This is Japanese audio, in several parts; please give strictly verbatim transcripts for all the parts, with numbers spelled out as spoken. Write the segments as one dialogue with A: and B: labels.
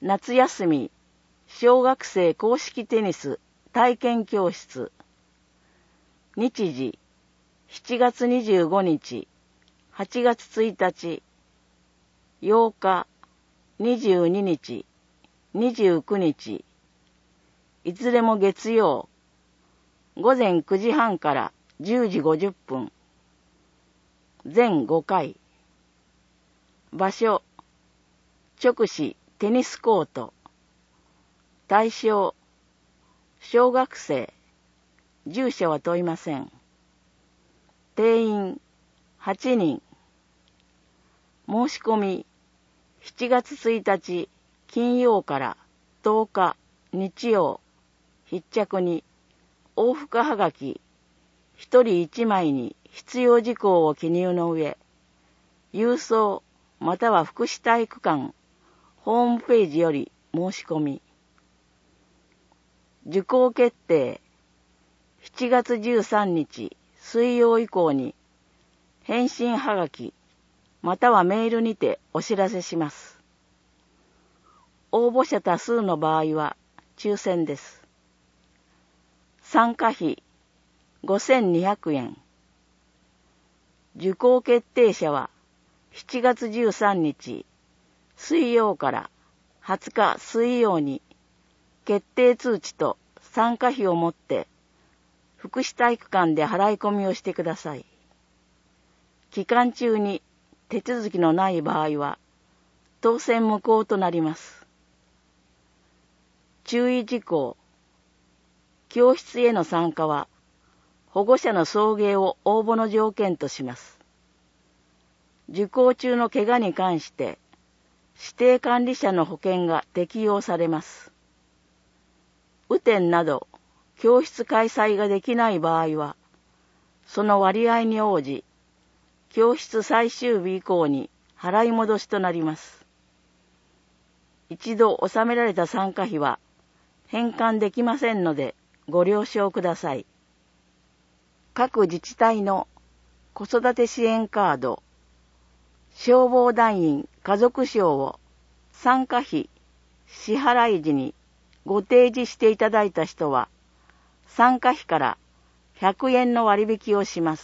A: 夏休み小学生公式テニス体験教室。日時しちがつにじゅうごにち、はちがつついたち、ようか、にじゅうににち、にじゅうくにち、いずれも月曜、ごぜんくじはんからじゅうじごじゅっぷん、全ごかい。場所、直市テニスコート。対象、小学生。住所は問いません。定員、はちにん。申し込み、しちがつついたち金曜からとおか日曜。必着に、往復はがき、ひとりいちまいに必要事項を記入の上、郵送または福祉体育館ホームページより申し込み。受講決定、しちがつじゅうさんにち水曜以降に、返信はがき、またはメールにてお知らせします。応募者多数の場合は抽選です。参加費ごせんにひゃくえん。受講決定者はしちがつじゅうさんにち水曜からはつか水曜に決定通知と参加費を持って福祉体育館で払い込みをしてください。期間中に手続きのない場合は当選無効となります。注意事項。教室への参加は保護者の送迎を応募の条件とします。受講中の怪我に関して指定管理者の保険が適用されます。雨天など教室開催ができない場合はその割合に応じ教室最終日以降に払い戻しとなります。一度納められた参加費は返還できませんのでご了承ください。各自治体の子育て支援カード、消防団員家族証を参加費支払い時にご提示していただいた人は参加費からひゃくえんの割引をします。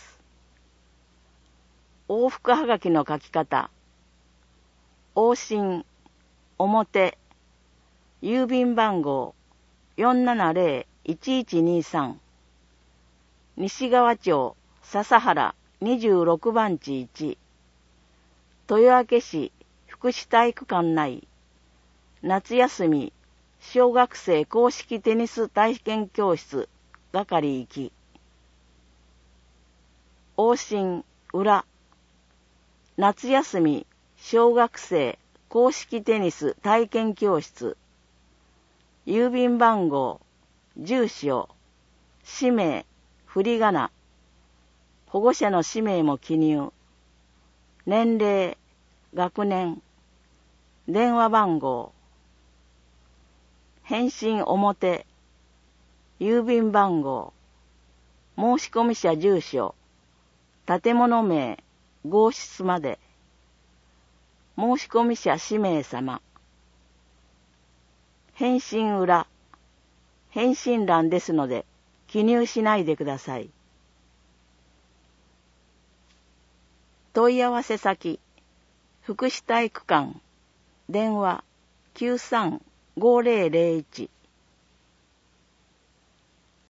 A: 往復はがきの書き方、往診、表、郵便番号 よんななぜろいちいちにさん、西川町笹原にじゅうろくばんちいち、豊明市福祉体育館内、夏休み小学生公式テニス体験教室係行き。往診裏、夏休み小学生公式テニス体験教室。郵便番号、住所、氏名、振り仮名、保護者の氏名も記入。年齢、学年、電話番号。返信表、郵便番号、申込者住所、建物名、号室まで。申込者氏名様。返信裏、返信欄ですので記入しないでください。問い合わせ先、福祉体育館、電話 きゅうさんごぜろぜろいち